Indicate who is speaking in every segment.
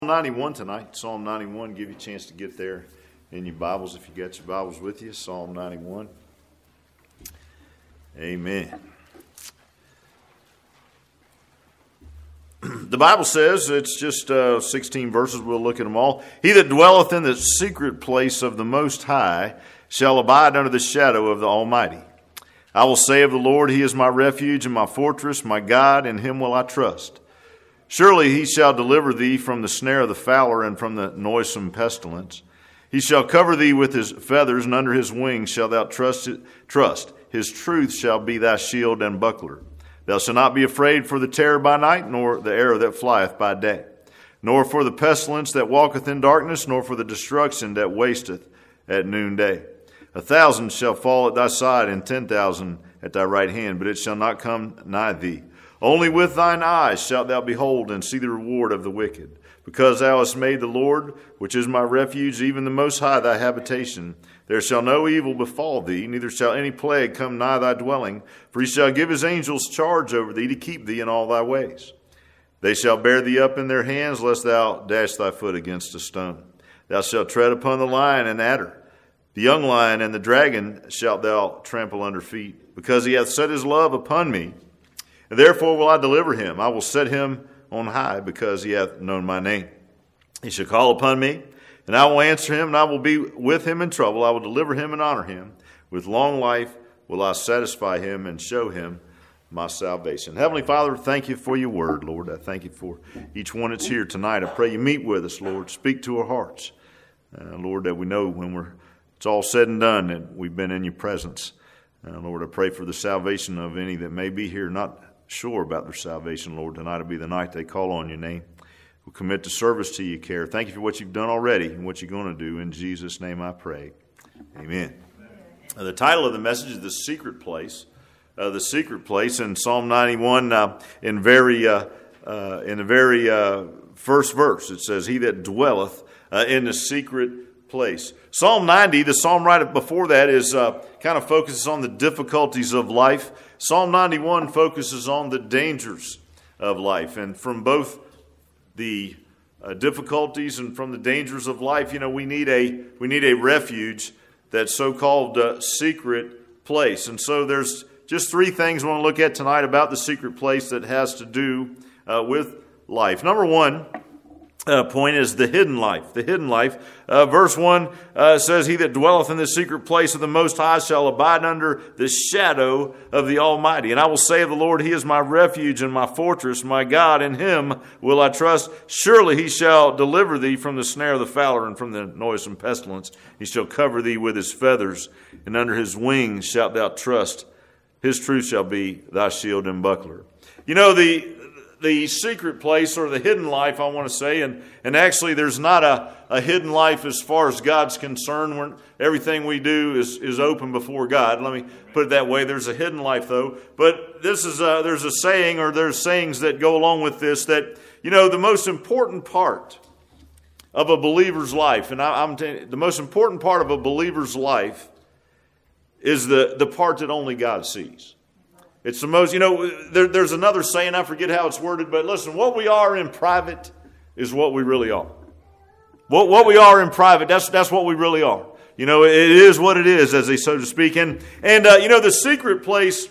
Speaker 1: 91 tonight. Psalm 91, give you a chance to get there in your Bibles if you got your Bibles with you. Psalm 91. Amen. The Bible says, it's just 16 verses, we'll look at them all. He that dwelleth in the secret place of the Most High shall abide under the shadow of the Almighty. I will say of the Lord, He is my refuge and my fortress, my God, in Him will I trust. Surely He shall deliver thee from the snare of the fowler and from the noisome pestilence. He shall cover thee with His feathers, and under His wings shalt thou trust. His truth shall be thy shield and buckler. Thou shalt not be afraid for the terror by night, nor the arrow that flieth by day, nor for the pestilence that walketh in darkness, nor for the destruction that wasteth at noonday. 1,000 shall fall at thy side, and 10,000 at thy right hand, but it shall not come nigh thee. Only with thine eyes shalt thou behold and see the reward of the wicked. Because thou hast made the Lord, which is my refuge, even the Most High, thy habitation, there shall no evil befall thee, neither shall any plague come nigh thy dwelling. For He shall give His angels charge over thee to keep thee in all thy ways. They shall bear thee up in their hands, lest thou dash thy foot against a stone. Thou shalt tread upon the lion and adder. The young lion and the dragon shalt thou trample under feet. Because He hath set His love upon me, and therefore will I deliver him. I will set him on high, because he hath known my name. He shall call upon me, and I will answer him, and I will be with him in trouble. I will deliver him and honor him. With long life will I satisfy him and show him my salvation. Heavenly Father, thank you for your word, Lord. I thank you for each one that's here tonight. I pray you meet with us, Lord. Speak to our hearts. Lord, that we know when it's all said and done that we've been in your presence. Lord, I pray for the salvation of any that may be here not sure about their salvation, Lord. Tonight will be the night they call on your name. We'll commit the service to your care. Thank you for what you've done already and what you're going to do. In Jesus' name I pray. Amen. The title of the message is The Secret Place. The Secret Place in Psalm 91, in the very first verse, it says, He that dwelleth in the secret place. Psalm 90, the psalm right before that, is kind of focuses on the difficulties of life. Psalm 91 focuses on the dangers of life. And from both the difficulties and from the dangers of life, we need a refuge, that so-called secret place. And so there's just three things I want to look at tonight about the secret place that has to do with life. Number one point is the hidden life. The hidden life. Verse 1 says, He that dwelleth in the secret place of the Most High shall abide under the shadow of the Almighty. And I will say of the Lord, He is my refuge and my fortress, my God, in Him will I trust. Surely He shall deliver thee from the snare of the fowler and from the noisome pestilence. He shall cover thee with His feathers, and under His wings shalt thou trust. His truth shall be thy shield and buckler. The secret place, or the hidden life, I want to say, and actually there's not a hidden life as far as God's concerned. When everything we do is open before God. Let me put it that way. There's a hidden life, though. But this is there's a saying, or there's sayings that go along with this, that the most important part of a believer's life, and I'm telling you, the most important part of a believer's life is the part that only God sees. It's the most, there's another saying, I forget how it's worded, but listen, what we are in private is what we really are. What we are in private, that's what we really are. It is what it is, as they so to speak. And the secret place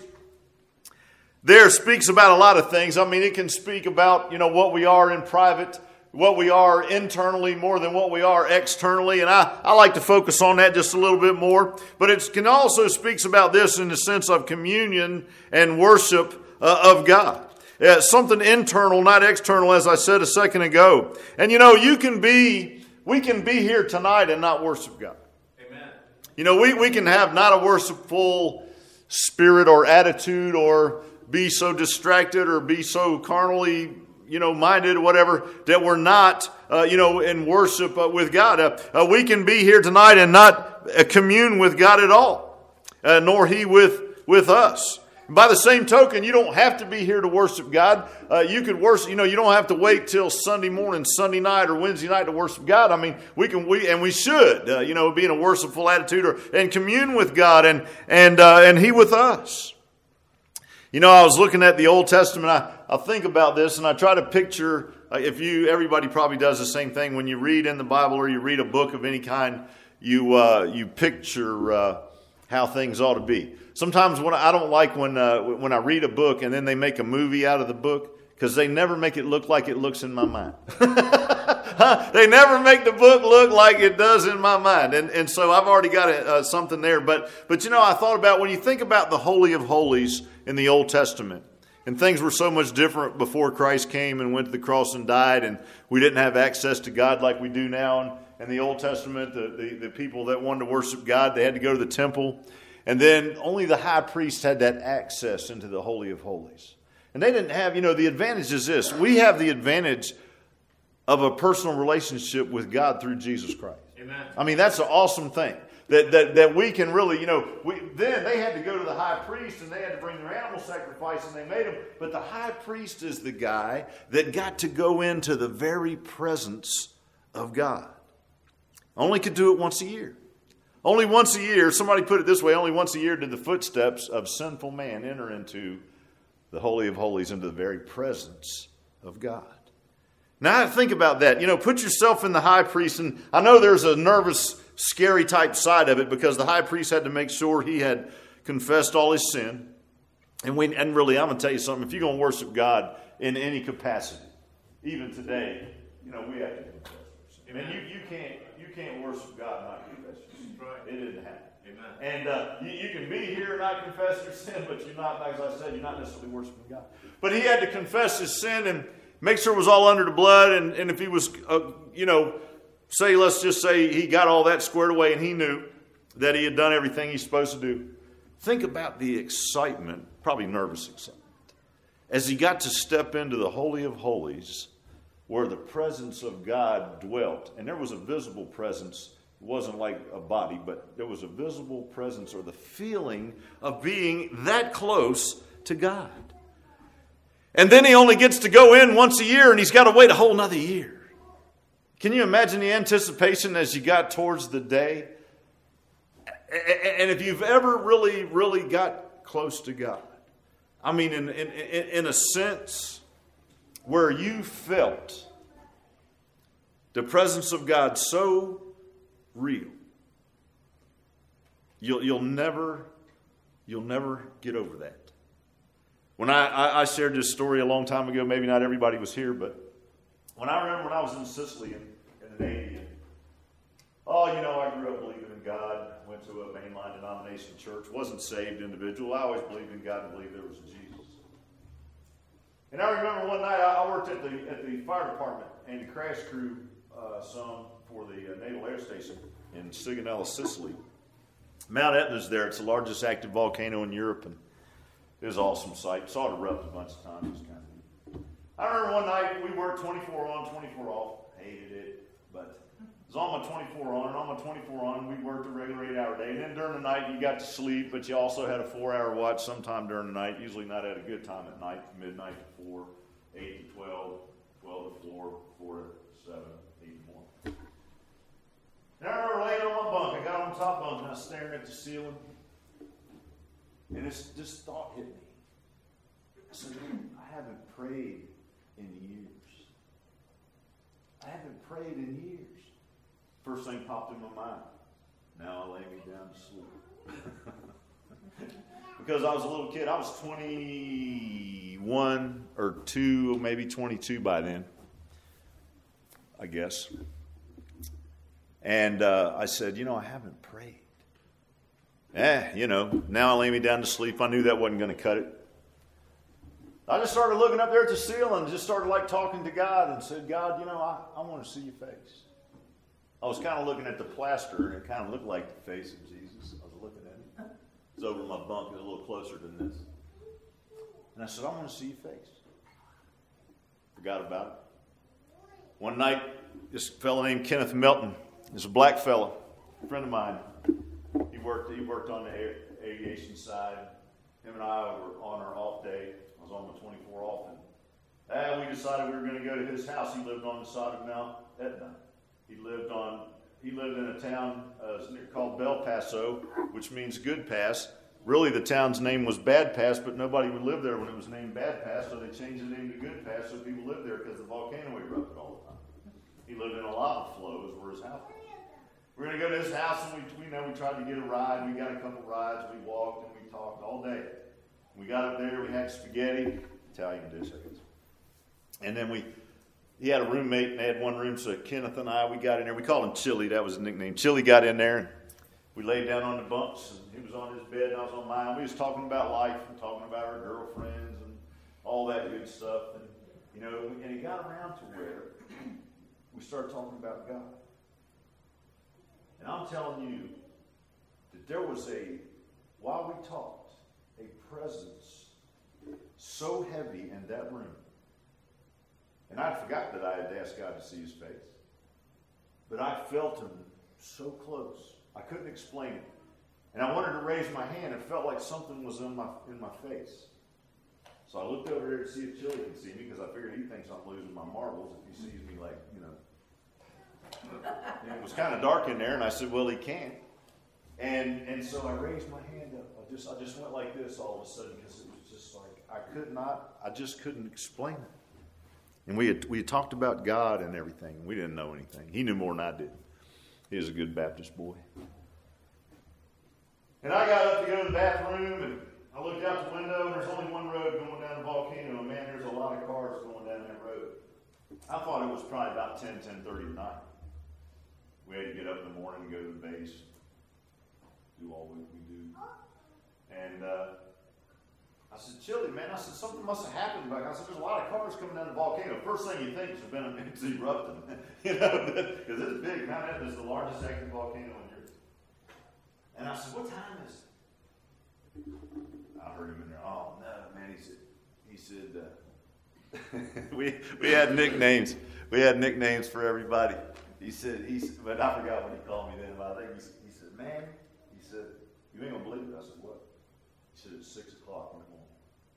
Speaker 1: there speaks about a lot of things. I mean, it can speak about, what we are in private, what we are internally more than what we are externally. And I like to focus on that just a little bit more. But it can also speaks about this in the sense of communion and worship of God. Something internal, not external, as I said a second ago. And we can be here tonight and not worship God. Amen. We can have not a worshipful spirit or attitude, or be so distracted or be so carnally minded or whatever, that we're not, in worship with God. We can be here tonight and not commune with God at all, nor He with us. By the same token, you don't have to be here to worship God. You could worship, you don't have to wait till Sunday morning, Sunday night, or Wednesday night to worship God. I mean, we should, be in a worshipful attitude and commune with God and He with us. I was looking at the Old Testament. I think about this, and I try to picture everybody probably does the same thing. When you read in the Bible or you read a book of any kind, you picture how things ought to be. Sometimes I don't like when I read a book and then they make a movie out of the book, because they never make it look like it looks in my mind. They never make the book look like it does in my mind. And so I've already got something there. But I thought about when you think about the Holy of Holies in the Old Testament, and things were so much different before Christ came and went to the cross and died, and we didn't have access to God like we do now. In the Old Testament, the people that wanted to worship God, they had to go to the temple. And then only the high priest had that access into the Holy of Holies. And they didn't have, the advantage is this. We have the advantage of a personal relationship with God through Jesus Christ.
Speaker 2: Amen.
Speaker 1: I mean, that's an awesome thing. That we can really, then they had to go to the high priest and they had to bring their animal sacrifice and they made them. But the high priest is the guy that got to go into the very presence of God. Only could do it once a year. Only once a year, somebody put it this way, only once a year did the footsteps of sinful man enter into the Holy of Holies, into the very presence of God. Now think about that. Put yourself in the high priest, and I know there's a nervous, scary type side of it, because the high priest had to make sure he had confessed all his sin. And really, I'm going to tell you something. If you're going to worship God in any capacity, even today, we have to confess our sin. And you can't worship God and not confess your sin.
Speaker 2: Right.
Speaker 1: It didn't happen.
Speaker 2: Amen.
Speaker 1: And you can be here and not confess your sin, but you're not, as I said, you're not necessarily worshiping God. But he had to confess his sin and make sure it was all under the blood. And if he was, let's just say he got all that squared away and he knew that he had done everything he's supposed to do. Think about the excitement, probably nervous excitement, as he got to step into the Holy of Holies where the presence of God dwelt. And there was a visible presence. It wasn't like a body, but there was a visible presence, or the feeling of being that close to God. And then he only gets to go in once a year, and he's got to wait a whole nother year. Can you imagine the anticipation as you got towards the day? And if you've ever really, really got close to God, I mean, in a sense where you felt the presence of God so real, you'll never get over that. When I shared this story a long time ago, maybe not everybody was here, but when I was in Sicily in the Navy, I grew up believing in God, went to a mainline denomination church, wasn't saved individual. I always believed in God and believed there was a Jesus. And I remember one night I worked at the fire department and crash crew some for the Naval Air Station in Sigonella, Sicily. Mount Etna's there. It's the largest active volcano in Europe, and it was an awesome sight. Saw it erupt a bunch of times. It was kind of neat. I remember one night we worked 24 on, 24 off. Hated it, but it was on my 24 on, and on my 24 on, we worked a regular 8-hour day. And then during the night, you got to sleep, but you also had a 4-hour watch sometime during the night, usually not at a good time at night, midnight to 4, 8 to 12, 12 to 4, 4 to 7, 8 to 1. And I remember laying on my bunk. I got on the top bunk, and I was staring at the ceiling. And this thought hit me. I said, I haven't prayed in years. I haven't prayed in years. First thing popped in my mind. Now I lay me down to sleep. Because I was a little kid. I was 21 or 2, maybe 22 by then, I guess. And I said, I haven't prayed. Now I lay me down to sleep. I knew that wasn't going to cut it. I just started looking up there at the ceiling and just started talking to God and said, God, I want to see your face. I was kind of looking at the plaster, and it kind of looked like the face of Jesus. I was looking at it. It was over my bunk. It was a little closer than this. And I said, I want to see your face. Forgot about it. One night, this fellow named Kenneth Melton, is a black fellow, a friend of mine. He worked on the aviation side. Him and I were on our off day. I was on my 24 off, and we decided we were going to go to his house. He lived on the side of Mount Etna. He lived in a town called Bel Paso, which means good pass. Really, the town's name was Bad Pass, but nobody would live there when it was named Bad Pass, so they changed the name to Good Pass so people lived there because the volcano erupted all the time. He lived in a lava flow, is where his house was. We're going to go to his house, and we tried to get a ride. We got a couple rides. We walked and we talked all day. We got up there. We had spaghetti, Italian dish, I guess. And then he had a roommate, and they had one room, so Kenneth and we got in there. We called him Chili. That was his nickname. Chili got in there, and we laid down on the bunks, and he was on his bed, and I was on mine. We was talking about life and talking about our girlfriends and all that good stuff. And, and it got around to where we started talking about God. And I'm telling you that there was while we talked, a presence so heavy in that room. And I forgot that I had asked God to see his face. But I felt him so close. I couldn't explain it. And I wanted to raise my hand. It felt like something was in my face. So I looked over there to see if Chili could see me, because I figured he thinks I'm losing my marbles if he sees me And it was kind of dark in there, and I said, well, he can't. And so I raised my hand up. I just went like this all of a sudden, because it was just like I just couldn't explain it. And we had talked about God and everything, and we didn't know anything. He knew more than I did. He was a good Baptist boy. And I got up to go to the bathroom, and I looked out the window, and there's only one road going down the volcano, and man, there's a lot of cars going down that road. I thought it was probably about 10:30 at night. We had to get up in the morning and go to the base, do all we do. And I said, Chili, man, something must have happened back. I said, there's a lot of cars coming down the volcano. First thing you think is it's erupting, because it's big. Mount Etna is the largest active volcano on Earth. And I said, what time is it? I heard him in there. Oh no, man, he said we had nicknames. We had nicknames for everybody. He said, but I forgot what he called me then. But I think he said, man, you ain't gonna believe it. I said, what? He said, it's 6 o'clock in the morning.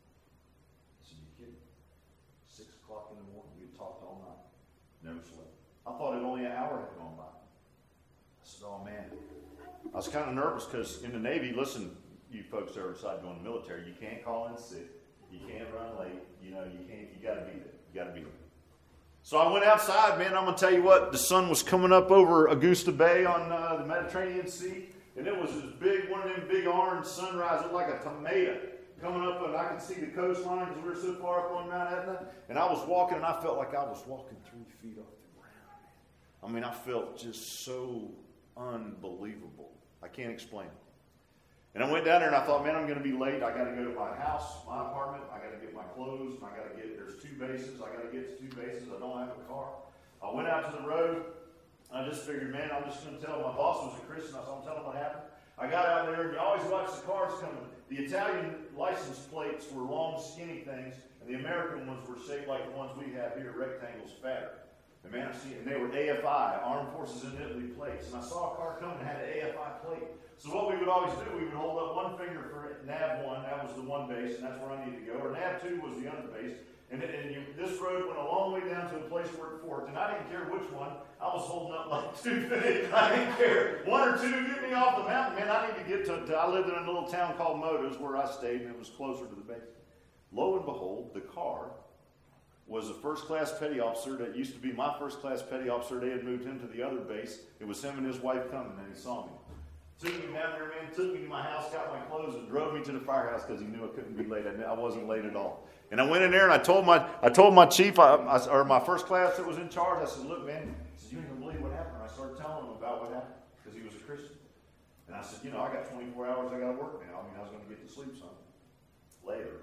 Speaker 1: I said, you kidding? 6 o'clock in the morning. We had talked all night. Never slept. I thought only an hour had gone by. I said, oh man. I was kind of nervous because in the Navy, listen, you folks that are decided to go in the military, you can't call in sick. You can't run late. You got to be there. You got to be there. So I went outside, man. I'm going to tell you what, the sun was coming up over Augusta Bay on the Mediterranean Sea. And it was this big, one of them big orange sunrise. It looked like a tomato coming up, and I could see the coastline because we were so far up on Mount Etna. And I was walking, and I felt like I was walking 3 feet off the ground. I mean, I felt just so unbelievable. I can't explain it. And I went down there, and I thought, man, I'm going to be late. I got to go to my house, my apartment. I got to get my clothes, and there's 2 bases. I got to get to 2 bases. I don't have a car. I went out to the road. I just figured, man, I'm just going to tell. My boss was a Christian. So I'm telling him what happened. I got out there, and you always watch the cars coming. The Italian license plates were long, skinny things, and the American ones were shaped like the ones we have here, rectangles, fatter. And man, and they were AFI, Armed Forces in Italy plates. And I saw a car coming that had an AFI plate. So what we would always do, we would hold up one finger for NAV1, that was the one base, and that's where I needed to go. Or NAV2 was the other base. And this road went a long way down to a place where it forked. And I didn't care which one. I was holding up like 2 feet. I didn't care. 1 or 2, get me off the mountain. Man, I need to get to I lived in a little town called Motos where I stayed, and it was closer to the base. Lo and behold, the car was a first-class petty officer that used to be my first-class petty officer. They had moved him to the other base. It was him and his wife coming, and he saw me. Took me down there, man, took me to my house, got my clothes, and drove me to the firehouse because he knew I couldn't be late. I wasn't late at all. And I went in there, and I told my chief, or my first class that was in charge, I said, look, man, you ain't going to believe what happened. I started telling him about what happened because he was a Christian. And I said, I got 24 hours I got to work now. I was going to get to sleep some later.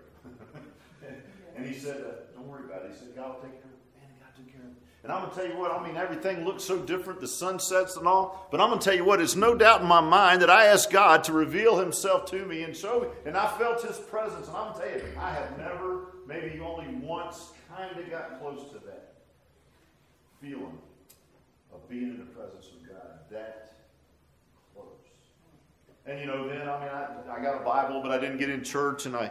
Speaker 1: And he said, don't worry about it. He said, God will take care of it. Man, God took care of it. And I'm going to tell you what, everything looks so different, the sunsets and all. But I'm going to tell you what, it's no doubt in my mind that I asked God to reveal himself to me and show me. And I felt his presence. And I'm going to tell you, I have never, maybe only once, kind of got close to that feeling of being in the presence of God that close. And, then, I got a Bible, but I didn't get in church. And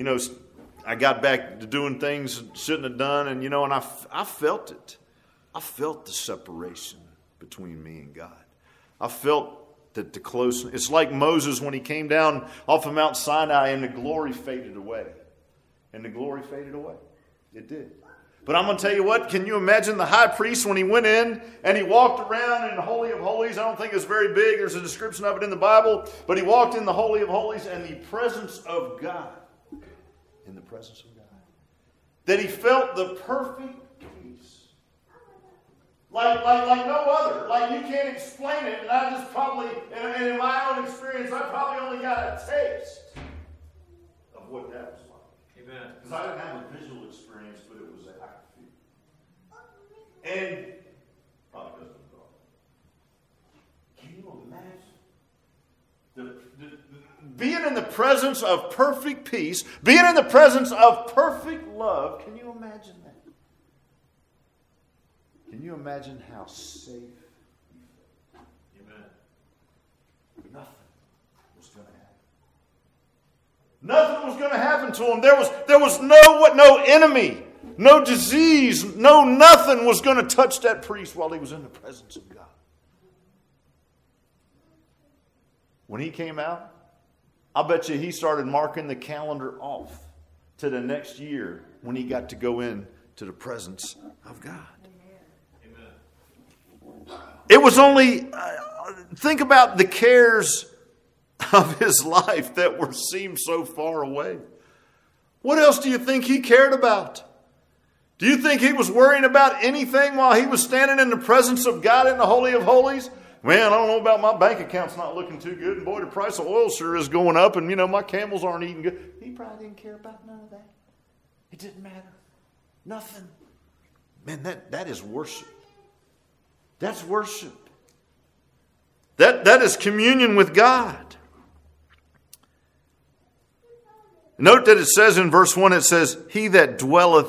Speaker 1: I got back to doing things I shouldn't have done. And, and I felt it. I felt the separation between me and God. I felt That the close, it's like Moses when he came down off of Mount Sinai and the glory faded away. And the glory faded away. It did. But I'm going to tell you what, can you imagine the high priest when he went in and he walked around in the Holy of Holies? I don't think it's very big. There's a description of it in the Bible. But he walked in the Holy of Holies and the presence of God. In the presence of God. That he felt the perfect peace. Like no other. Like you can't explain it. And I just probably, and in my own experience, I probably only got a taste of what that was like. Amen. Because I didn't have a visual experience, but it was a I could feel. And probably doesn't go. Can you imagine being in the presence of perfect peace, being in the presence of perfect love? Can you imagine that? Can you imagine how safe you feel? Amen. Nothing was going to happen. Nothing was going to happen to him. There was no enemy, no disease, no nothing was going to touch that priest while he was in the presence of God. When he came out, I bet you he started marking the calendar off to the next year when he got to go in to the presence of God. It was only, think about the cares of his life that seemed so far away. What else do you think he cared about? Do you think he was worrying about anything while he was standing in the presence of God in the Holy of Holies? Man, I don't know about my bank account's not looking too good. And boy, the price of oil sure is going up. And, my camels aren't eating good. He probably didn't care about none of that. It didn't matter. Nothing. Man, that is worship. That's worship. That is communion with God. Note that it says in verse 1, it says, he that dwelleth,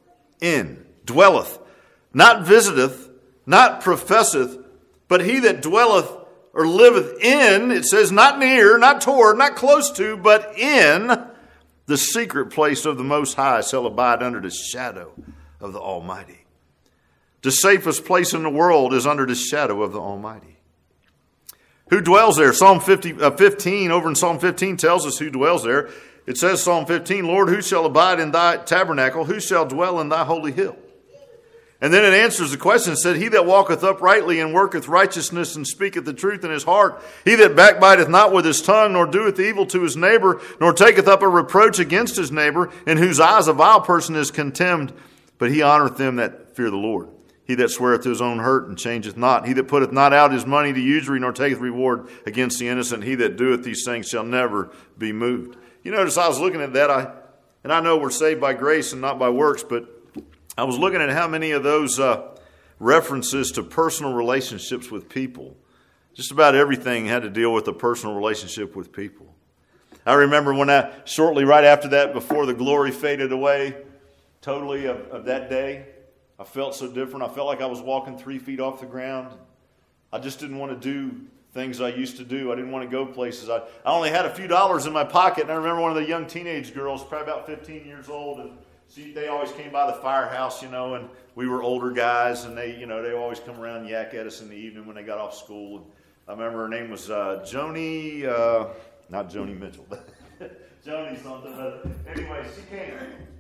Speaker 1: not visiteth, not professeth, but he that dwelleth or liveth in, it says not near, not toward, not close to, but in the secret place of the Most High shall abide under the shadow of the Almighty. The safest place in the world is under the shadow of the Almighty. Who dwells there? Psalm 15, over in Psalm 15 tells us who dwells there. It says, Psalm 15, Lord, who shall abide in thy tabernacle? Who shall dwell in thy holy hill? And then it answers the question. It said, he that walketh uprightly and worketh righteousness and speaketh the truth in his heart, he that backbiteth not with his tongue, nor doeth evil to his neighbor, nor taketh up a reproach against his neighbor, in whose eyes a vile person is contemned, but he honoreth them that fear the Lord. He that sweareth to his own hurt and changeth not. He that putteth not out his money to usury, nor taketh reward against the innocent. He that doeth these things shall never be moved. You notice I was looking at that, and I know we're saved by grace and not by works, but I was looking at how many of those references to personal relationships with people. Just about everything had to deal with a personal relationship with people. I remember when shortly right after that, before the glory faded away totally of that day, I felt so different. I felt like I was walking 3 feet off the ground. I just didn't want to do things I used to do. I didn't want to go places. I only had a few dollars in my pocket, and I remember one of the young teenage girls, probably about 15 years old, and they always came by the firehouse, and we were older guys, and they always come around and yak at us in the evening when they got off school. And I remember her name was Joni, not Joni Mitchell, but Joni something. But anyway, she came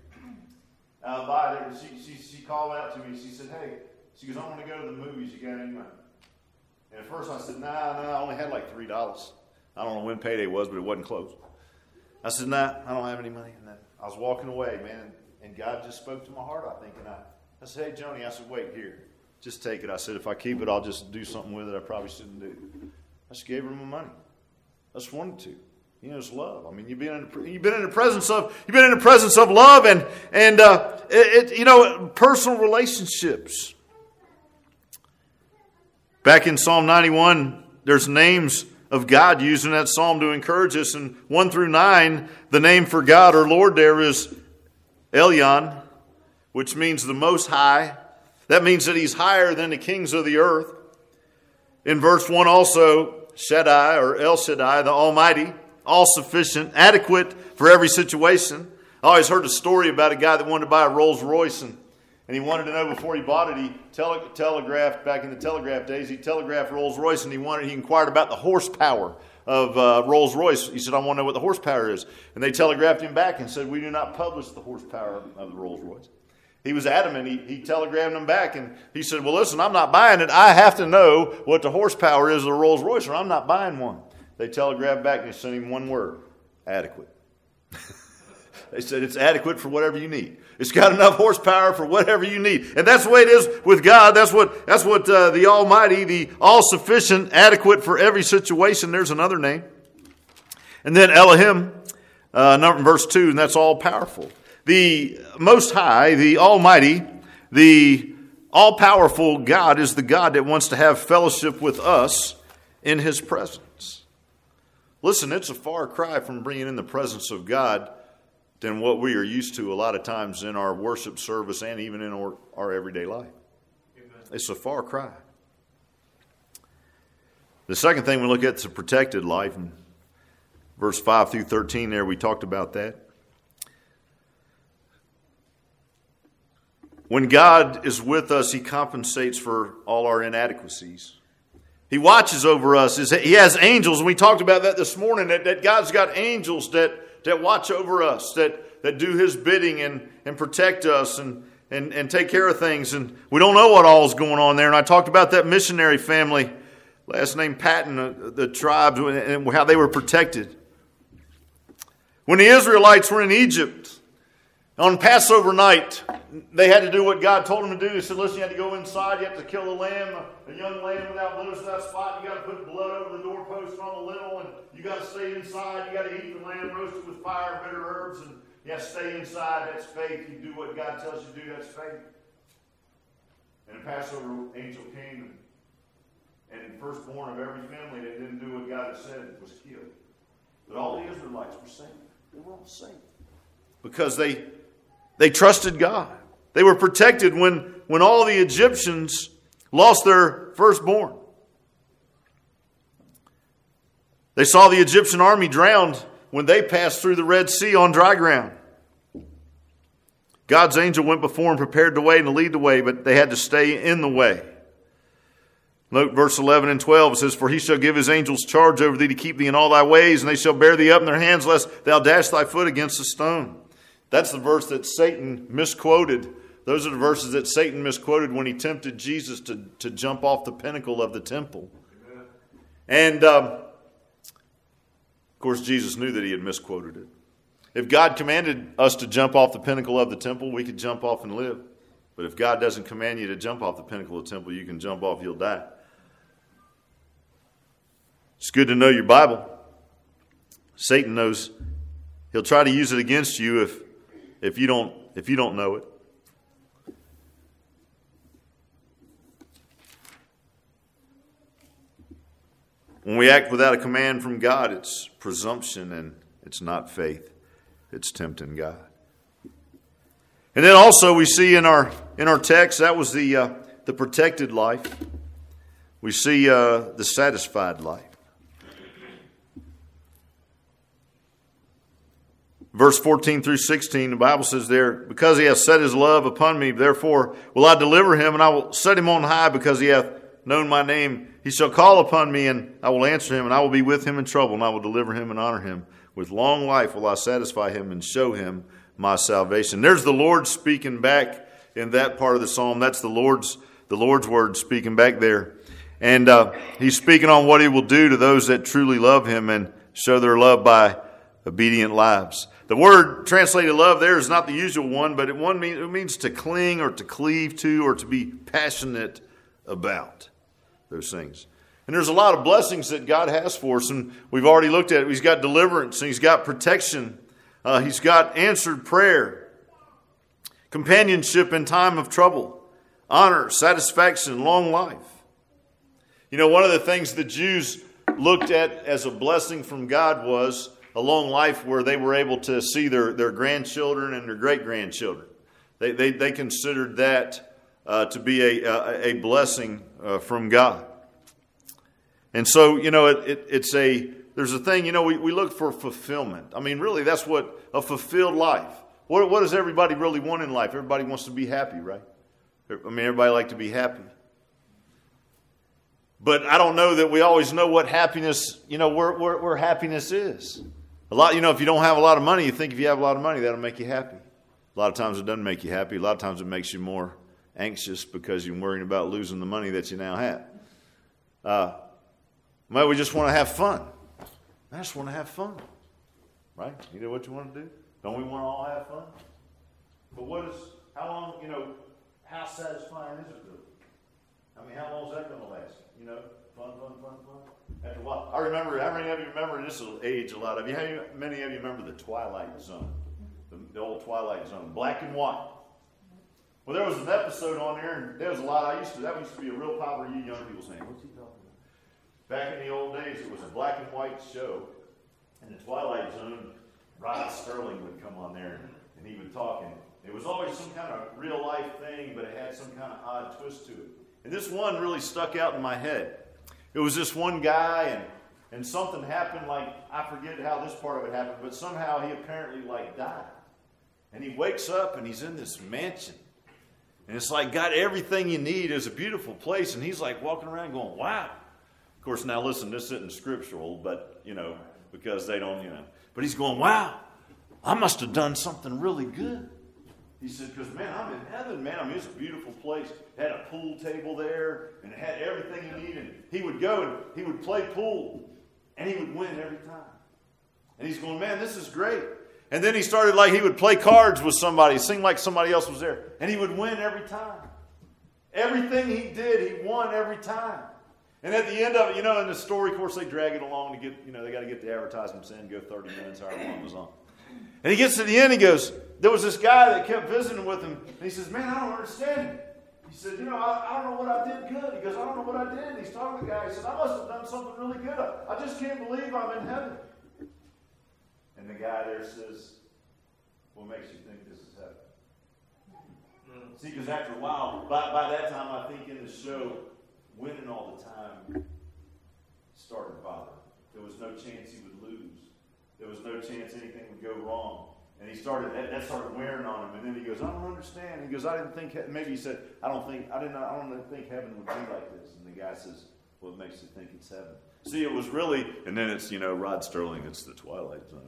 Speaker 1: by there, and she called out to me. She said, "Hey," she goes, "I want to go to the movies. You got any money?" And at first I said, "Nah, I only had like $3. I don't know when payday was, but it wasn't close." I said, "Nah, I don't have any money." And then I was walking away, man. And God just spoke to my heart, I think. And I said, "Hey, Joni," I said, "wait here. Just take it." I said, "If I keep it, I'll just do something with it I probably shouldn't do." I just gave her my money. I just wanted to. It's love. I mean, you've been in the presence of love and personal relationships. Back in Psalm 91, there's names of God used in that psalm to encourage us. And 1 through 9, the name for God or Lord there is Elyon, which means the Most High. That means that he's higher than the kings of the earth. In verse 1 also, Shaddai or El Shaddai, the Almighty, all-sufficient, adequate for every situation. I always heard a story about a guy that wanted to buy a Rolls Royce, and And he wanted to know before he bought it. He telegraphed, back in the telegraph days, he telegraphed Rolls-Royce, and he inquired about the horsepower of Rolls-Royce. He said, I want to know what the horsepower is. And they telegraphed him back and said, we do not publish the horsepower of the Rolls-Royce. He was adamant. He telegraphed them back, and he said, well, listen, I'm not buying it. I have to know what the horsepower is of the Rolls-Royce, or I'm not buying one. They telegraphed back, and they sent him one word: adequate. They said it's adequate for whatever you need. It's got enough horsepower for whatever you need. And that's the way it is with God. That's what the Almighty, the all-sufficient, adequate for every situation. There's another name. And then Elohim, verse 2, and that's all-powerful. The Most High, the Almighty, the all-powerful God is the God that wants to have fellowship with us in His presence. Listen, it's a far cry from bringing in the presence of God than what we are used to a lot of times in our worship service and even in our everyday life. Amen. It's a far cry. The second thing we look at is a protected life. In verse 5 through 13 there, we talked about that. When God is with us, He compensates for all our inadequacies. He watches over us. He has angels, and we talked about that this morning, that God's got angels that watch over us, that do His bidding and protect us and take care of things. And we don't know what all is going on there. And I talked about that missionary family, last name Patton, the tribes, and how they were protected. When the Israelites were in Egypt, on Passover night, they had to do what God told them to do. He said, listen, you have to go inside. You have to kill a lamb, a young lamb without blemish, without spot. You got to put blood over the doorpost on the lintel, and you got to stay inside. You got to eat the lamb roasted with fire and bitter herbs, and you have to stay inside. That's faith. You do what God tells you to do. That's faith. And the Passover angel came, and the firstborn of every family that didn't do what God had said was killed. But all the Israelites were saved. They were all saved because they trusted God. They were protected when all the Egyptians lost their firstborn. They saw the Egyptian army drowned when they passed through the Red Sea on dry ground. God's angel went before and prepared the way and to lead the way, but they had to stay in the way. Note verse 11 and 12. It says, for He shall give His angels charge over thee to keep thee in all thy ways, and they shall bear thee up in their hands, lest thou dash thy foot against a stone. That's the verse that Satan misquoted. Those are the verses that Satan misquoted when he tempted Jesus to jump off the pinnacle of the temple. Amen. And, of course, Jesus knew that he had misquoted it. If God commanded us to jump off the pinnacle of the temple, we could jump off and live. But if God doesn't command you to jump off the pinnacle of the temple, you can jump off, you'll die. It's good to know your Bible. Satan knows he'll try to use it against you if you don't know it. When we act without a command from God, it's presumption and it's not faith. It's tempting God. And then also we see in our text, that was the protected life. We see the satisfied life. Verse 14 through 16, the Bible says there, because He hath set His love upon me, therefore will I deliver him, and I will set him on high, because he hath known my name. He shall call upon me, and I will answer him, and I will be with him in trouble, and I will deliver him and honor him. With long life will I satisfy him and show him my salvation. There's the Lord speaking back in that part of the psalm. That's the Lord's word speaking back there. And He's speaking on what He will do to those that truly love Him and show their love by obedient lives. The word translated love there is not the usual one, but it means to cling or to cleave to or to be passionate about those things. And there's a lot of blessings that God has for us, and we've already looked at it. He's got deliverance, and He's got protection. He's got answered prayer, companionship in time of trouble, honor, satisfaction, long life. You know, one of the things the Jews looked at as a blessing from God was a long life where they were able to see their grandchildren and their great-grandchildren. They considered that to be a blessing from God. And so, you know, there's a thing, you know, we look for fulfillment. I mean, really, that's what a fulfilled life. What does everybody really want in life? Everybody wants to be happy, right? I mean, everybody like to be happy. But I don't know that we always know what happiness, where happiness is. A lot, if you don't have a lot of money, you think if you have a lot of money, that'll make you happy. A lot of times it doesn't make you happy. A lot of times it makes you more anxious because you're worrying about losing the money that you now have. Maybe we just want to have fun. I just want to have fun. Right? You know what you want to do? Don't we want to all have fun? But how long, how satisfying is it really? I mean, how long is that going to last? Fun. After a while. I remember, how many of you remember, this will age a lot of you, many of you remember the Twilight Zone? The old Twilight Zone, black and white. Well, there was an episode on there, and there was a lot, that used to be a real popular, you young people saying, what's he talking about? Back in the old days, it was a black and white show. In the Twilight Zone, Rod Sterling would come on there, and he would talk, and it was always some kind of real life thing, but it had some kind of odd twist to it. And this one really stuck out in my head. It was this one guy, and something happened, I forget how this part of it happened, but somehow he apparently died. And he wakes up and he's in this mansion. And it's got everything you need. It's a beautiful place. And he's walking around going, wow. Of course, now listen, this isn't scriptural, but, because they don't, But he's going, wow, I must have done something really good. He said, because, man, I'm in heaven, man. I mean, it's a beautiful place. It had a pool table there, and it had everything you need. And he would go and he would play pool, and he would win every time. And he's going, man, this is great. And then he started he would play cards with somebody, sing like somebody else was there, and he would win every time. Everything he did, he won every time. And at the end of it, in the story, of course, they drag it along to get, they got to get the advertisements in, go 30 minutes, however long it was on. And he gets to the end, he goes, there was this guy that kept visiting with him, and he says, man, I don't understand it. He said, I don't know what I did good. He goes, I don't know what I did. And he's talking to the guy. He said, I must have done something really good. I just can't believe I'm in heaven. And the guy there says, what makes you think this is heaven? See, because after a while, by that time, I think in the show, winning all the time started bothering. There was no chance he would lose. There was no chance anything would go wrong. And he started, that started wearing on him. And then he goes, I don't understand. He goes, I didn't think, maybe he said, I don't think heaven would be like this. And the guy says, what makes you think it's heaven? See, it was really, and then it's, Rod Sterling, it's the Twilight Zone.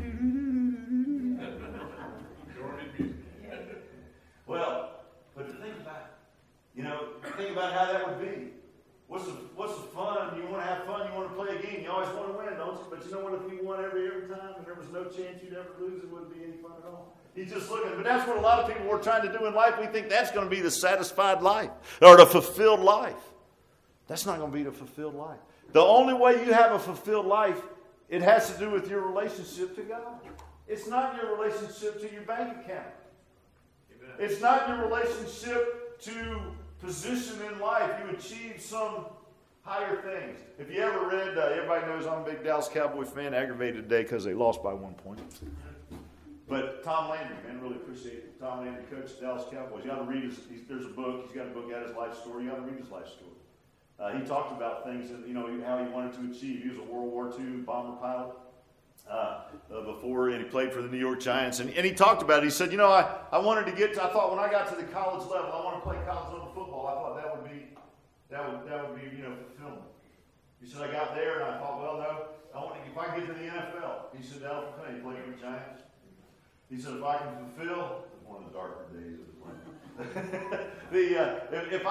Speaker 1: Well, but to think about how that would be. What's the fun? You want to have fun, you want to play a game, you always want to win, don't you? But you know what, if you won every time and there was no chance you'd ever lose, it wouldn't be any fun at all. He's just looking, but that's what a lot of people are trying to do in life. We think that's going to be the satisfied life or the fulfilled life. That's not going to be the fulfilled life. The only way you have a fulfilled life, it has to do with your relationship to God. It's not your relationship to your bank account. Amen. It's not your relationship to position in life. You achieve some higher things. If you ever read, everybody knows I'm a big Dallas Cowboy fan, aggravated today because they lost by 1 point. But Tom Landry, man, really appreciate it. Tom Landry, coach of Dallas Cowboys. You got to read there's a book. He's got a book out, his life story. You got to read his life story. He talked about things that, how he wanted to achieve. He was a World War II bomber pilot before, and he played for the New York Giants. And he talked about it. He said, I wanted to I thought when I got to the college level, I want to play college level football. I thought that would be fulfillment. He said, I got there and I thought, well, no, if I get to the NFL. He said, that'll fulfill. He played for the Giants. He said, if I can fulfill, one of the darker days of his life. If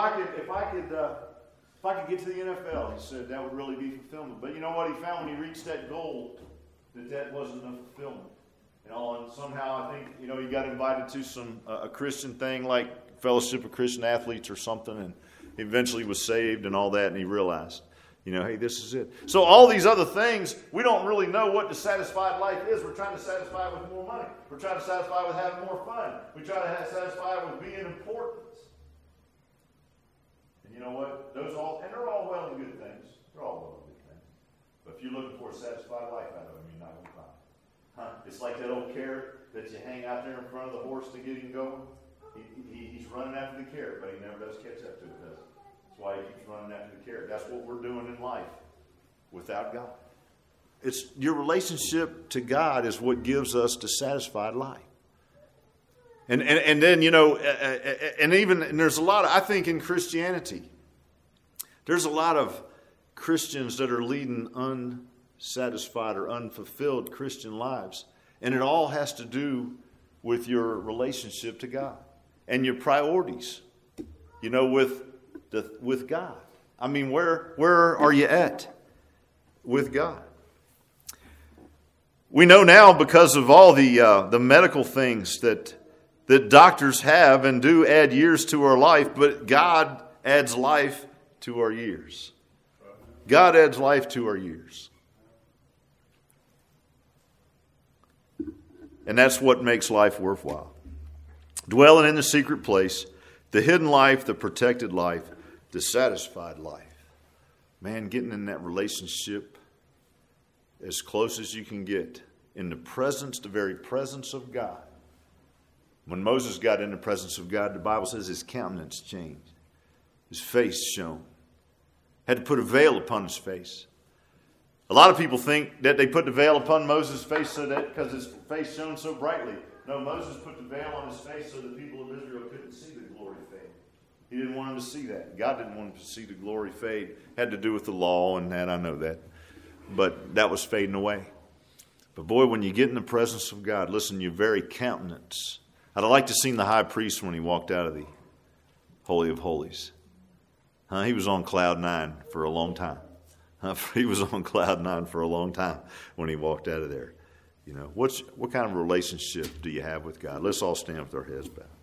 Speaker 1: I could get to the NFL, he said, that would really be fulfillment. But you know what he found when he reached that goal? That wasn't enough fulfillment. And somehow I think, he got invited to a Christian thing like Fellowship of Christian Athletes or something, and he eventually was saved and all that, and he realized, hey, this is it. So all these other things, we don't really know what the satisfied life is. We're trying to satisfy it with more money. We're trying to satisfy it with having more fun. We try to satisfy it with being important. And you know what? They're all well and good things. They're all well and good things. But if you're looking for a satisfied life out of them, you're not going to find it. It's like that old carrot that you hang out there in front of the horse to get him going. He's running after the carrot, but he never does catch up to it, does he? That's why he keeps running after the carrot. That's what we're doing in life without God. It's your relationship to God is what gives us the satisfied life. And then, and there's a lot of, I think in Christianity, there's a lot of Christians that are leading unsatisfied or unfulfilled Christian lives. And it all has to do with your relationship to God and your priorities, with God. I mean, where are you at with God? We know now because of all the medical things that doctors have and do add years to our life, but God adds life to our years. God adds life to our years. And that's what makes life worthwhile. Dwelling in the secret place, the hidden life, the protected life, the satisfied life. Man, getting in that relationship as close as you can get in the very presence of God. When Moses got in the presence of God, the Bible says his countenance changed. His face shone. Had to put a veil upon his face. A lot of people think that they put the veil upon Moses' face so that because his face shone so brightly. No, Moses put the veil on his face so the people of Israel couldn't see the glory fade. He didn't want them to see that. God didn't want them to see the glory fade. Had to do with the law and that, I know that. But that was fading away. But boy, when you get in the presence of God, listen, your very countenance. I'd like to see the high priest when he walked out of the Holy of Holies. He was on cloud 9 for a long time. He was on cloud 9 for a long time when he walked out of there. What kind of relationship do you have with God? Let's all stand with our heads bowed.